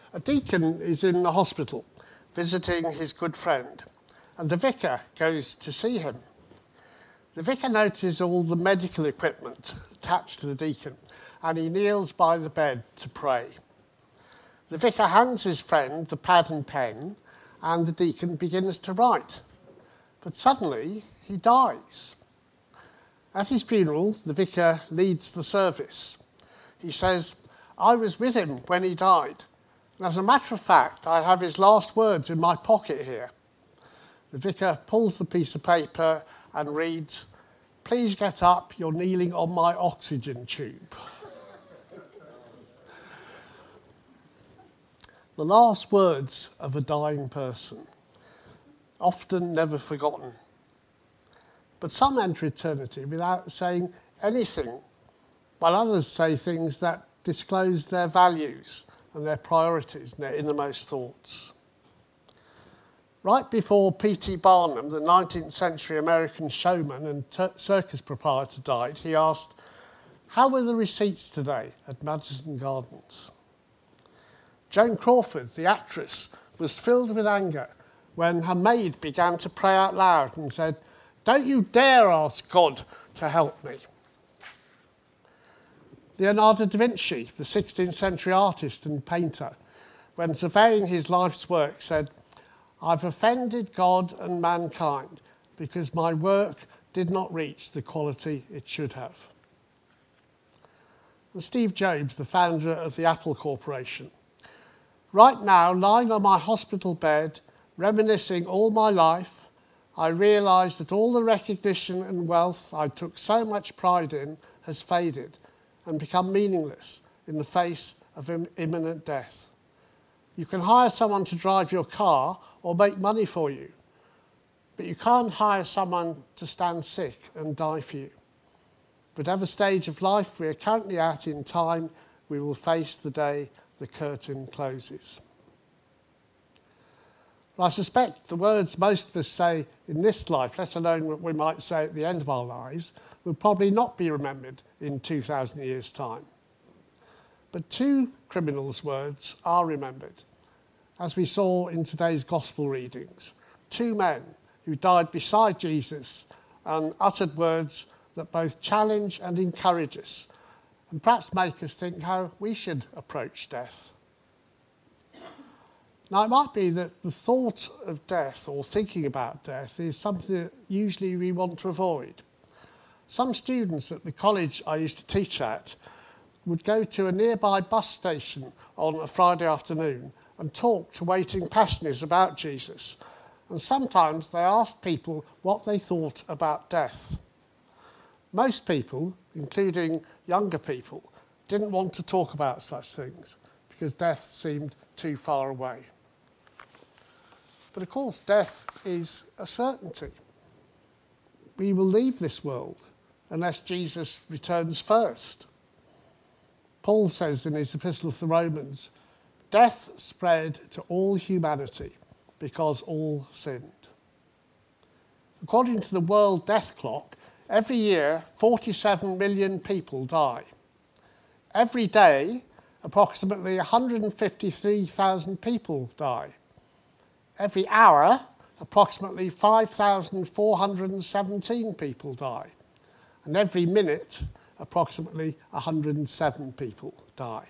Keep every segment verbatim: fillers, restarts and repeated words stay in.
A deacon is in the hospital visiting his good friend, and the vicar goes to see him. The vicar notices all the medical equipment attached to the deacon, and he kneels by the bed to pray. The vicar hands his friend the pad and pen, and the deacon begins to write. But suddenly, he dies. At his funeral, the vicar leads the service. He says, "I was with him when he died. And as a matter of fact, I have his last words in my pocket here." The vicar pulls the piece of paper and reads, "Please get up, you're kneeling on my oxygen tube." The last words of a dying person, often never forgotten. But some enter eternity without saying anything, while others say things that disclose their values and their priorities and their innermost thoughts. Right before P T Barnum, the nineteenth century American showman and ter- circus proprietor, died, he asked, "How were the receipts today at Madison Gardens?" Joan Crawford, the actress, was filled with anger when her maid began to pray out loud and said, "Don't you dare ask God to help me." Leonardo da Vinci, the sixteenth century artist and painter, when surveying his life's work, said, "I've offended God and mankind because my work did not reach the quality it should have." And Steve Jobs, the founder of the Apple Corporation, "Right now, lying on my hospital bed, reminiscing all my life, I realise that all the recognition and wealth I took so much pride in has faded and become meaningless in the face of im- imminent death. You can hire someone to drive your car or make money for you, but you can't hire someone to stand sick and die for you. Whatever stage of life we are currently at in time, we will face the day the curtain closes." Well, I suspect the words most of us say in this life, let alone what we might say at the end of our lives, will probably not be remembered in two thousand years' time. But two criminals' words are remembered, as we saw in today's gospel readings. Two men who died beside Jesus and uttered words that both challenge and encourage us, and perhaps make us think how we should approach death. Now, it might be that the thought of death or thinking about death is something that usually we want to avoid. Some students at the college I used to teach at would go to a nearby bus station on a Friday afternoon and talk to waiting passengers about Jesus. And sometimes they asked people what they thought about death. Most people, including younger people, didn't want to talk about such things because death seemed too far away. But of course, death is a certainty. We will leave this world unless Jesus returns first. Paul says in his epistle to the Romans, "Death spread to all humanity because all sinned." According to the World Death Clock, every year forty-seven million people die. Every day, approximately one hundred fifty-three thousand people die. Every hour, approximately five thousand four hundred seventeen people die. And every minute, approximately one hundred seven people die.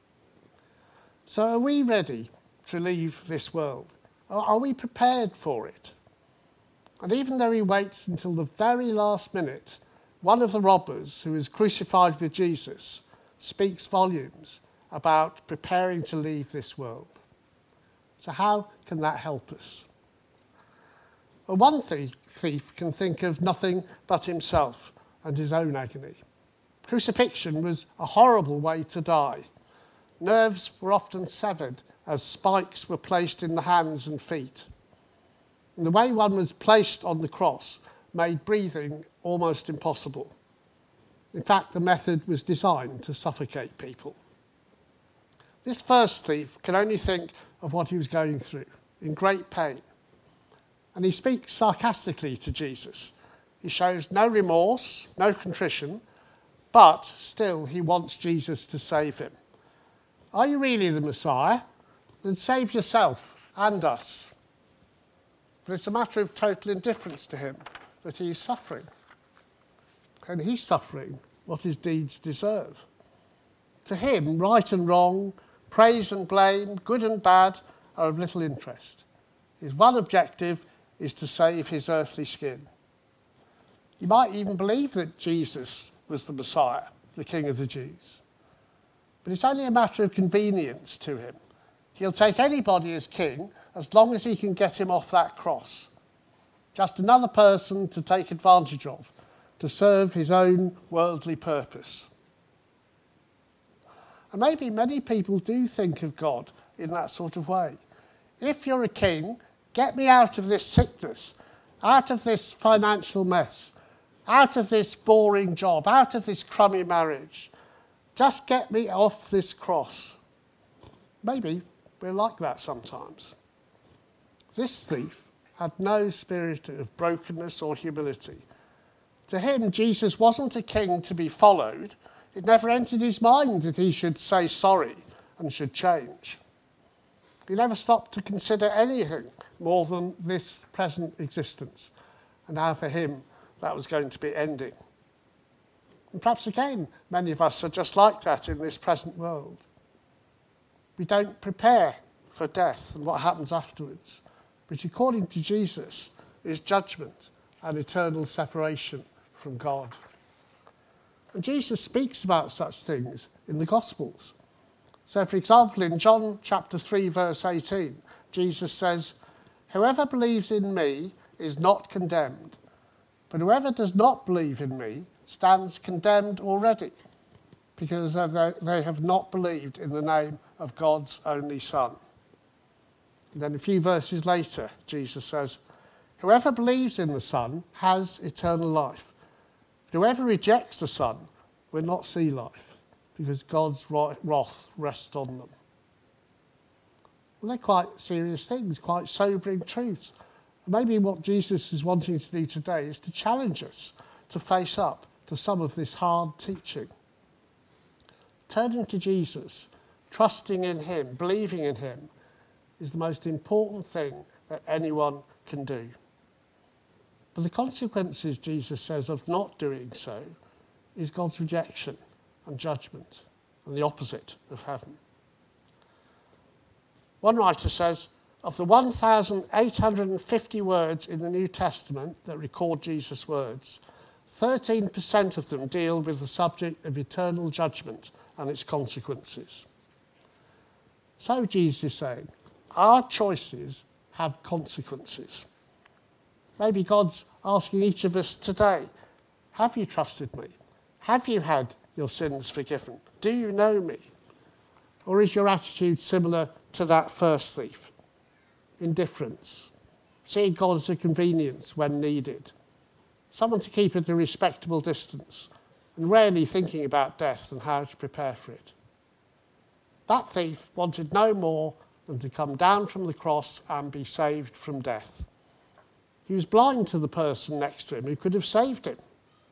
So are we ready to leave this world? Are we prepared for it? And even though he waits until the very last minute, one of the robbers who is crucified with Jesus speaks volumes about preparing to leave this world. So how can that help us? Well, one thief can think of nothing but himself and his own agony. Crucifixion was a horrible way to die. Nerves were often severed as spikes were placed in the hands and feet. And the way one was placed on the cross made breathing almost impossible. In fact, the method was designed to suffocate people. This first thief can only think of what he was going through, in great pain. And he speaks sarcastically to Jesus. He shows no remorse, no contrition, but still he wants Jesus to save him. "Are you really the Messiah? then save yourself and us. But it's a matter of total indifference to him that he is suffering. And he's suffering what his deeds deserve. To him, right and wrong, praise and blame, good and bad, are of little interest. His one objective is to save his earthly skin. You might even believe that Jesus was the Messiah, the King of the Jews. But it's only a matter of convenience to him. He'll take anybody as king as long as he can get him off that cross. Just another person to take advantage of, to serve his own worldly purpose. And maybe many people do think of God in that sort of way. If you're a king, get me out of this sickness, out of this financial mess, out of this boring job, out of this crummy marriage. Just get me off this cross. Maybe we're like that sometimes. This thief had no spirit of brokenness or humility. To him, Jesus wasn't a king to be followed. It never entered his mind that he should say sorry and should change. He never stopped to consider anything more than this present existence and how for him that was going to be ending. And perhaps again, many of us are just like that in this present world. We don't prepare for death and what happens afterwards, which according to Jesus is judgment and eternal separation from God. And Jesus speaks about such things in the Gospels. So, for example, in John chapter three, verse eighteen, Jesus says, "Whoever believes in me is not condemned, but whoever does not believe in me stands condemned already, because they have not believed in the name of God's only Son." And then a few verses later, Jesus says, "Whoever believes in the Son has eternal life. But whoever rejects the Son will not see life, because God's wrath rests on them." Well, they're quite serious things, quite sobering truths. And maybe what Jesus is wanting to do today is to challenge us to face up to some of this hard teaching. Turning to Jesus, trusting in him, believing in him, is the most important thing that anyone can do. But the consequences, Jesus says, of not doing so is God's rejection and judgment, and the opposite of heaven. One writer says, of the one thousand eight hundred fifty words in the New Testament that record Jesus' words, thirteen percent of them deal with the subject of eternal judgment and its consequences. So Jesus is saying, our choices have consequences. Maybe God's asking each of us today, have you trusted me? Have you had your sins forgiven? Do you know me? Or is your attitude similar to that first thief? Indifference, seeing God as a convenience when needed, someone to keep at a respectable distance, and rarely thinking about death and how to prepare for it. That thief wanted no more than to come down from the cross and be saved from death. He was blind to the person next to him who could have saved him.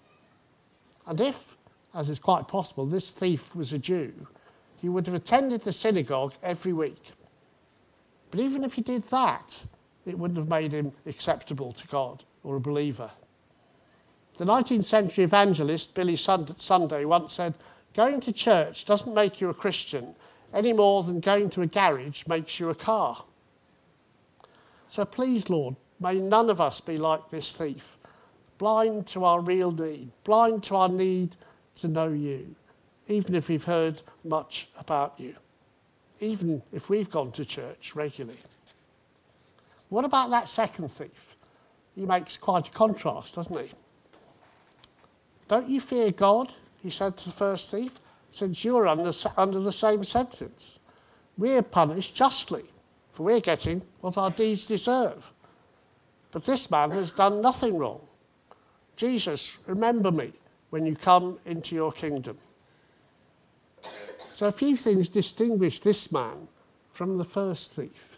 And if, as is quite possible, this thief was a Jew, he would have attended the synagogue every week. But even if he did that, it wouldn't have made him acceptable to God or a believer. The nineteenth century evangelist Billy Sunday once said, "Going to church doesn't make you a Christian any more than going to a garage makes you a car." So please, Lord, may none of us be like this thief, blind to our real need, blind to our need to know you, even if we've heard much about you, even if we've gone to church regularly. What about that second thief? He makes quite a contrast, doesn't he? "Don't you fear God," he said to the first thief, "since you're under, under the same sentence? We're punished justly, for we're getting what our deeds deserve. But this man has done nothing wrong. Jesus, remember me when you come into your kingdom." So a few things distinguish this man from the first thief.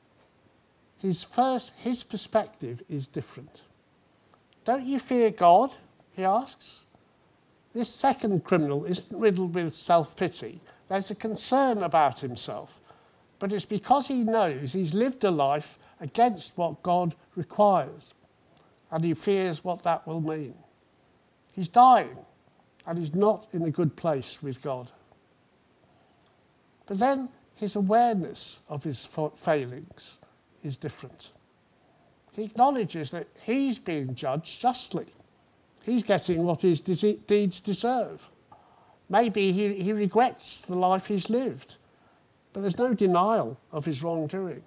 His first, his perspective is different. "Don't you fear God?" he asks. This second criminal isn't riddled with self-pity. There's a concern about himself, but it's because he knows he's lived a life against what God requires, and he fears what that will mean. He's dying, and he's not in a good place with God. But then his awareness of his failings is different. He acknowledges that he's being judged justly. He's getting what his deeds deserve. Maybe he, he regrets the life he's lived, but there's no denial of his wrongdoing.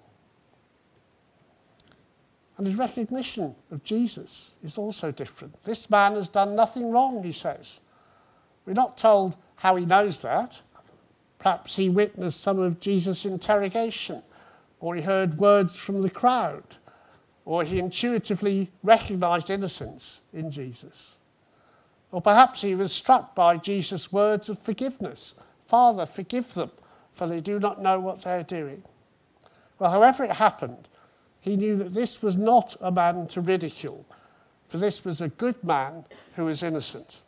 And his recognition of Jesus is also different. This man has done nothing wrong, he says. We're not told how he knows that. Perhaps he witnessed some of Jesus' interrogation, or he heard words from the crowd, or he intuitively recognized innocence in Jesus. Or perhaps he was struck by Jesus' words of forgiveness. Father, forgive them, for they do not know what they're doing. Well, however it happened, he knew that this was not a man to ridicule, for this was a good man who was innocent.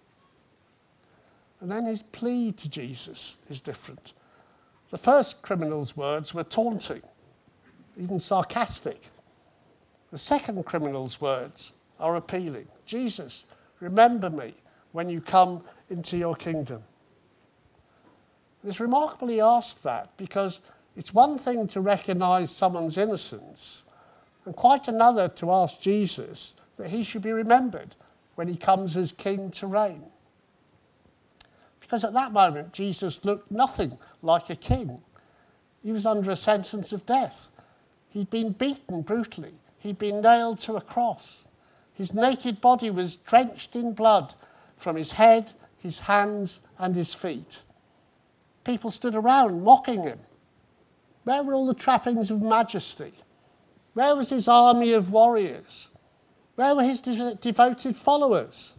And then his plea to Jesus is different. The first criminal's words were taunting, even sarcastic. The second criminal's words are appealing. Jesus, remember me when you come into your kingdom. And it's remarkable he asked that, because it's one thing to recognise someone's innocence, and quite another to ask Jesus that he should be remembered when he comes as king to reign. Because at that moment, Jesus looked nothing like a king. He was under a sentence of death. He'd been beaten brutally. He'd been nailed to a cross. His naked body was drenched in blood from his head, his hands, and his feet. People stood around mocking him. Where were all the trappings of majesty? Where was his army of warriors? Where were his de- devoted followers?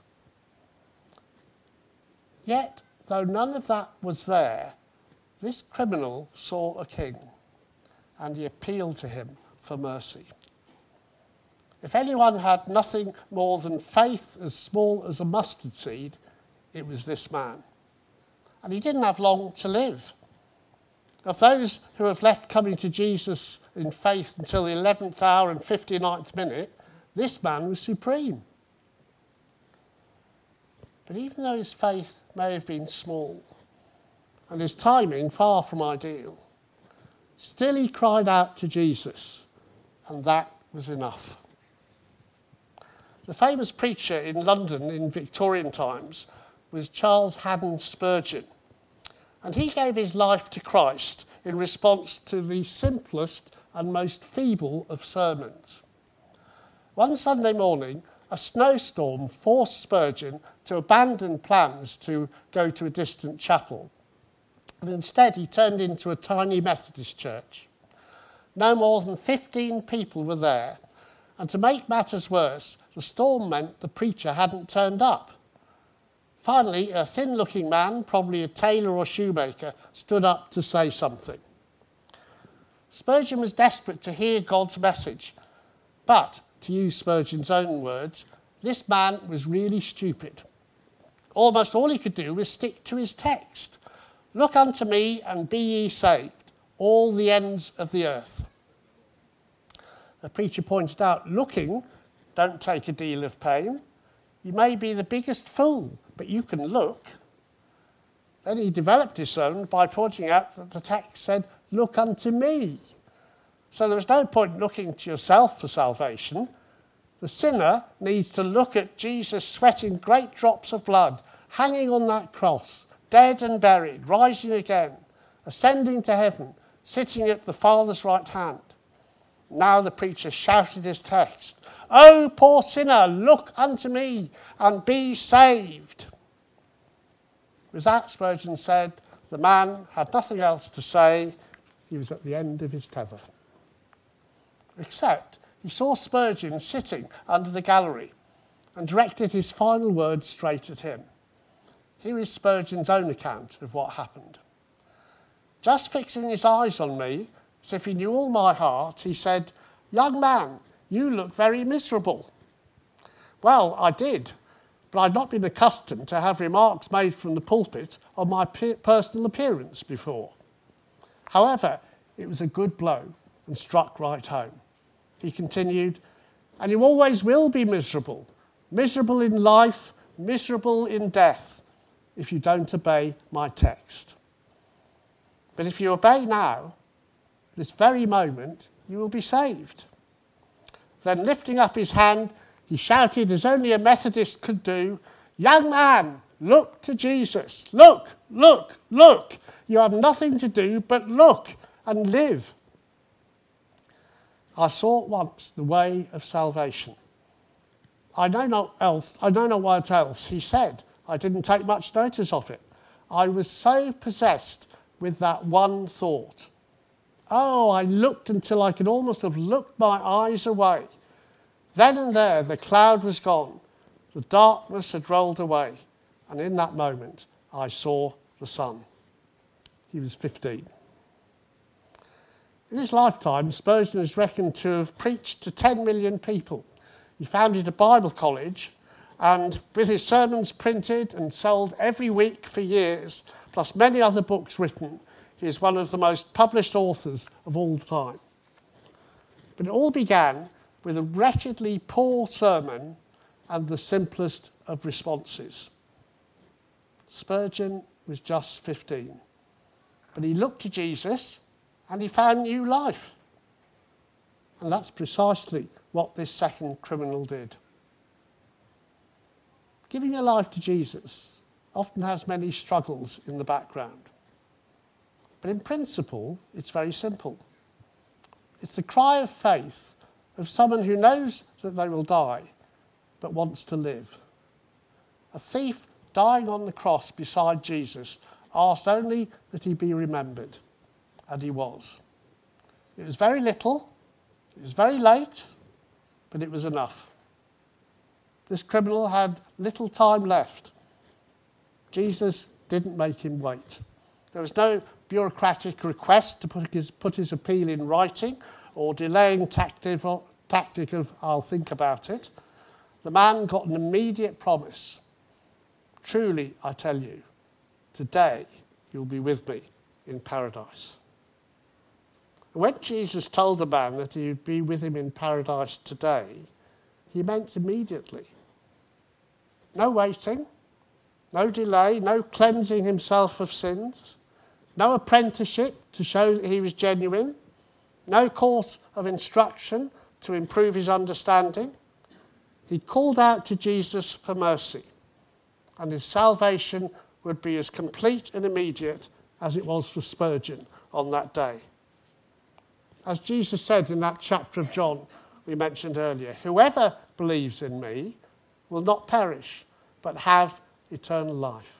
Yet, though none of that was there, this criminal saw a king, and he appealed to him for mercy. If anyone had nothing more than faith as small as a mustard seed, it was this man. And he didn't have long to live. Of those who have left coming to Jesus in faith until the eleventh hour and fifty-ninth minute, this man was supreme. But even though his faith may have been small, and his timing far from ideal, still he cried out to Jesus, and that was enough. The famous preacher in London in Victorian times was Charles Haddon Spurgeon, and he gave his life to Christ in response to the simplest and most feeble of sermons. One Sunday morning, a snowstorm forced Spurgeon to abandon plans to go to a distant chapel, and instead he turned into a tiny Methodist church. No more than fifteen people were there, and to make matters worse, the storm meant the preacher hadn't turned up. Finally, a thin-looking man, probably a tailor or shoemaker, stood up to say something. Spurgeon was desperate to hear God's message, but, to use Spurgeon's own words, this man was really stupid. Almost all he could do was stick to his text. Look unto me and be ye saved, all the ends of the earth. The preacher pointed out, looking don't take a deal of pain. You may be the biggest fool, but you can look. Then he developed his own by pointing out that the text said, look unto me. So there was no point looking to yourself for salvation. The sinner needs to look at Jesus sweating great drops of blood, hanging on that cross, dead and buried, rising again, ascending to heaven, sitting at the Father's right hand. Now the preacher shouted his text, O poor sinner, look unto me and be saved. With that, Spurgeon said, the man had nothing else to say. He was at the end of his tether. Except he saw Spurgeon sitting under the gallery and directed his final words straight at him. Here is Spurgeon's own account of what happened. Just fixing his eyes on me, as if he knew all my heart, he said, young man, you look very miserable. Well, I did, but I'd not been accustomed to have remarks made from the pulpit on my pe- personal appearance before. However, It was a good blow and struck right home. He continued, and you always will be miserable. Miserable in life, miserable in death, if you don't obey my text. But if you obey now, this very moment, you will be saved. Then lifting up his hand, he shouted as only a Methodist could do, young man, look to Jesus. Look, look, look. You have nothing to do but look and live. I saw at once the way of salvation. I know not else, I know not what else he said. I didn't take much notice of it. I was so possessed with that one thought. Oh, I looked until I could almost have looked my eyes away. Then and there the cloud was gone. The darkness had rolled away. And in that moment, I saw the sun. He was fifteen. In his lifetime, Spurgeon is reckoned to have preached to ten million people. He founded a Bible college, and with his sermons printed and sold every week for years, plus many other books written, he is one of the most published authors of all time. But it all began with a wretchedly poor sermon and the simplest of responses. Spurgeon was just fifteen, but he looked to Jesus and he found new life. And that's precisely what this second criminal did. Giving your life to Jesus often has many struggles in the background. But in principle, it's very simple. It's the cry of faith of someone who knows that they will die, but wants to live. A thief dying on the cross beside Jesus asked only that he be remembered, and he was. It was very little, it was very late, but it was enough. This criminal had little time left. Jesus didn't make him wait. There was no bureaucratic request to put his, put his appeal in writing or delaying tactic of, tactic of I'll think about it. The man got an immediate promise. Truly, I tell you, today you'll be with me in paradise. When Jesus told the man that he would be with him in paradise today, he meant immediately. No waiting, no delay, no cleansing himself of sins, no apprenticeship to show that he was genuine, no course of instruction to improve his understanding. He called out to Jesus for mercy, and his salvation would be as complete and immediate as it was for Spurgeon on that day. As Jesus said in that chapter of John we mentioned earlier, whoever believes in me will not perish, but have eternal life.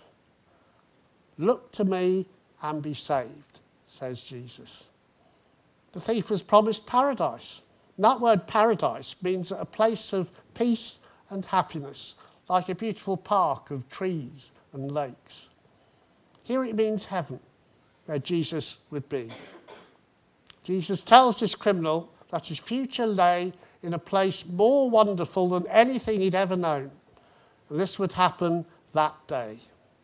Look to me and be saved, says Jesus. The thief was promised paradise. And that word paradise means a place of peace and happiness, like a beautiful park of trees and lakes. Here it means heaven, where Jesus would be. Jesus tells this criminal that his future lay in a place more wonderful than anything he'd ever known. And this would happen that day.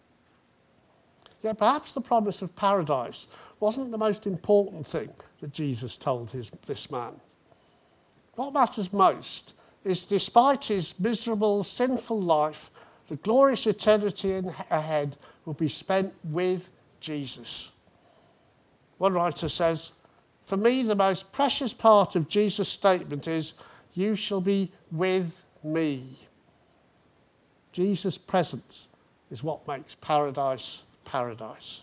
Yet perhaps the promise of paradise wasn't the most important thing that Jesus told his, this man. What matters most is, despite his miserable, sinful life, the glorious eternity in, ahead will be spent with Jesus. One writer says, for me, the most precious part of Jesus' statement is, you shall be with me. Jesus' presence is what makes paradise paradise.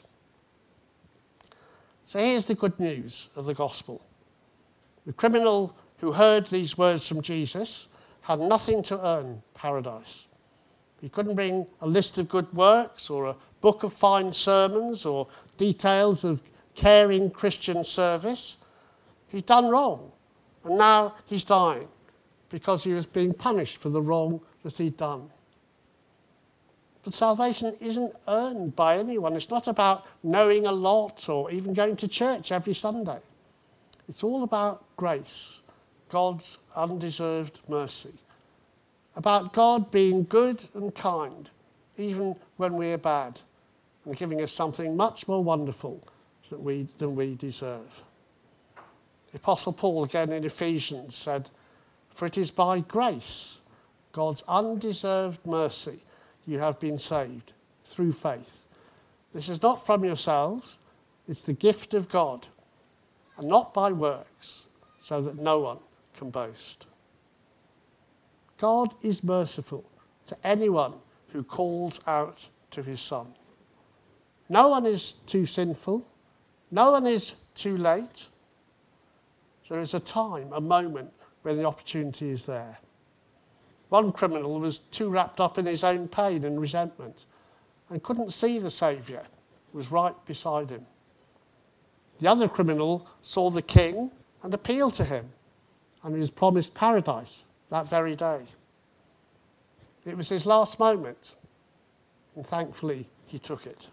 So here's the good news of the gospel. The criminal who heard these words from Jesus had nothing to earn paradise. He couldn't bring a list of good works or a book of fine sermons or details of caring Christian service. He'd done wrong, and now he's dying because he was being punished for the wrong that he'd done. But salvation isn't earned by anyone. It's not about knowing a lot or even going to church every Sunday. It's all about grace, God's undeserved mercy. About God being good and kind, even when we're bad, and giving us something much more wonderful than we, than we deserve. The Apostle Paul, again in Ephesians, said, "For it is by grace, God's undeserved mercy, you have been saved through faith. This is not from yourselves, it's the gift of God, and not by works, so that no one can boast." God is merciful to anyone who calls out to his Son. No one is too sinful. No one is too late. There is a time, a moment, when the opportunity is there. One criminal was too wrapped up in his own pain and resentment and couldn't see the Saviour who was right beside him. The other criminal saw the King and appealed to him, and he was promised paradise that very day. It was his last moment, and thankfully he took it.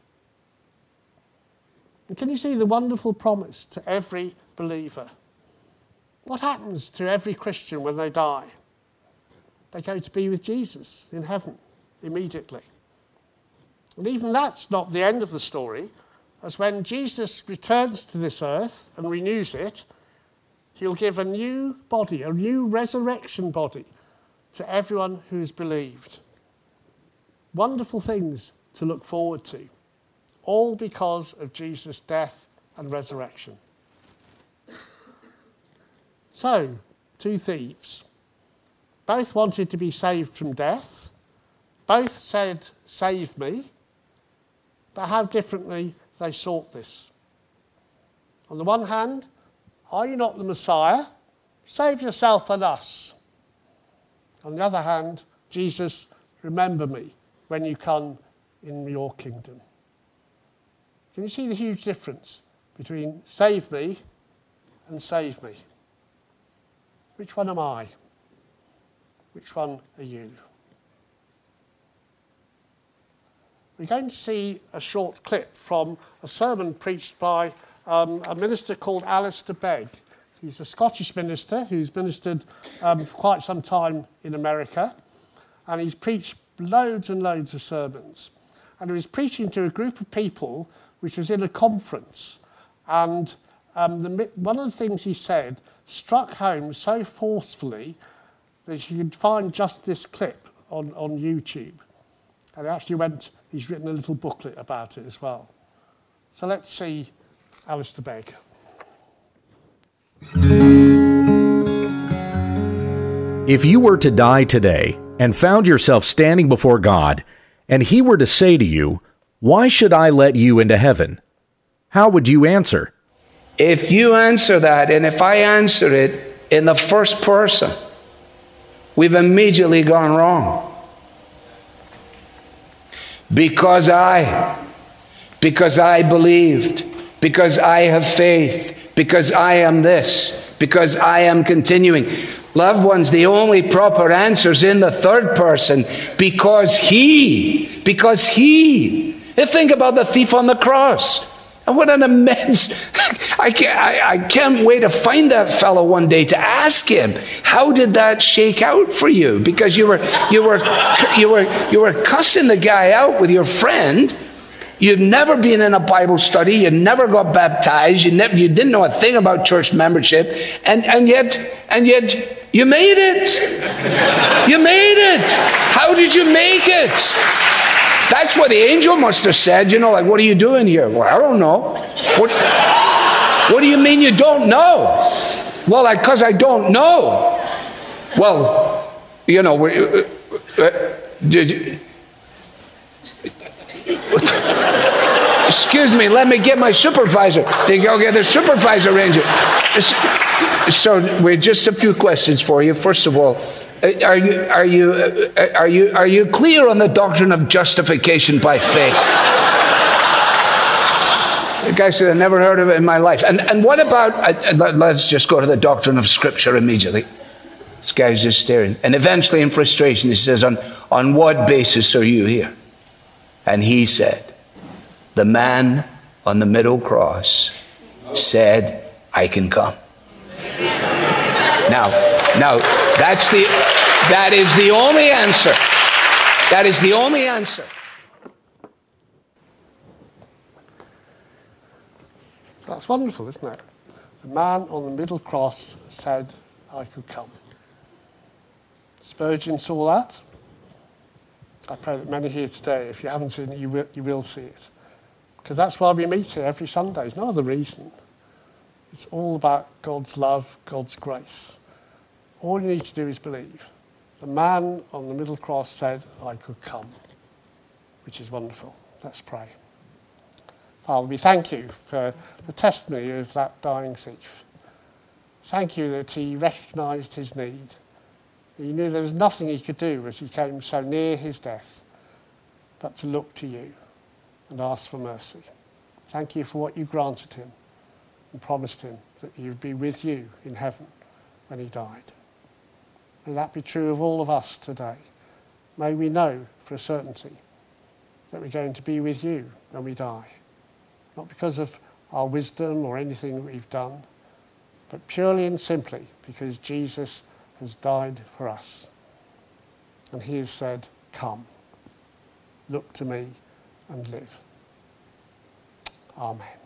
And can you see the wonderful promise to every believer? What happens to every Christian when they die? They go to be with Jesus in heaven immediately. And even that's not the end of the story, as when Jesus returns to this earth and renews it, he'll give a new body, a new resurrection body, to everyone who has believed. Wonderful things to look forward to, all because of Jesus' death and resurrection. So, two thieves. Both wanted to be saved from death. Both said, "Save me." But how differently they sought this. On the one hand, "Are you not the Messiah? Save yourself and us." On the other hand, "Jesus, remember me when you come in your kingdom." Can you see the huge difference between save me and save me? Which one am I? Which one are you? We're going to see a short clip from a sermon preached by um, a minister called Alistair Begg. He's a Scottish minister who's ministered um, for quite some time in America, and he's preached loads and loads of sermons. And he was preaching to a group of people which was in a conference, and um, the, one of the things he said struck home so forcefully that you can find just this clip on, on YouTube. And it actually went, he's written a little booklet about it as well. So let's see Alistair Begg. If you were to die today and found yourself standing before God, and he were to say to you, "Why should I let you into heaven?" how would you answer? If you answer that, and if I answer it in the first person, we've immediately gone wrong. Because I, because I believed, because I have faith, because I am this, because I am continuing. Loved ones, the only proper answer is in the third person, because he, because he. Think about the thief on the cross. And what an immense, I can't, I, I can't wait to find that fellow one day to ask him, how did that shake out for you? Because you were, you were, you were, you were cussing the guy out with your friend. You'd never been in a Bible study. You never got baptized. You never, you didn't know a thing about church membership. And, and yet, and yet you made it. You made it. How did you make it? That's what the angel must have said, you know, like, what are you doing here? Well, I don't know. What, what do you mean you don't know? Well, because I, I don't know. Well, you know, we, uh, uh, did you, excuse me, let me get my supervisor. They go get the supervisor ranger. So, we're just a few questions for you. First of all, Are you are you are you are you clear on the doctrine of justification by faith? The guy said, "I never heard of it in my life." And and what about? Uh, let's just go to the doctrine of Scripture immediately. This guy's just staring, and eventually, in frustration, he says, "On on what basis are you here?" And he said, "The man on the middle cross said, I can come." Now, now that's the that is the only answer. That is the only answer. So that's wonderful, isn't it? The man on the middle cross said, I could come. Spurgeon saw that. I pray that many here today, if you haven't seen it, you will, you will see it. Because that's why we meet here every Sunday. There's no other reason. It's all about God's love, God's grace. All you need to do is believe. The man on the middle cross said, I could come, which is wonderful. Let's pray. Father, we thank you for the testimony of that dying thief. Thank you that he recognised his need. He knew there was nothing he could do as he came so near his death, but to look to you and ask for mercy. Thank you for what you granted him and promised him that he would be with you in heaven when he died. May that be true of all of us today. May we know for a certainty that we're going to be with you when we die. Not because of our wisdom or anything that we've done, but purely and simply because Jesus has died for us. And he has said, come, look to me and live. Amen.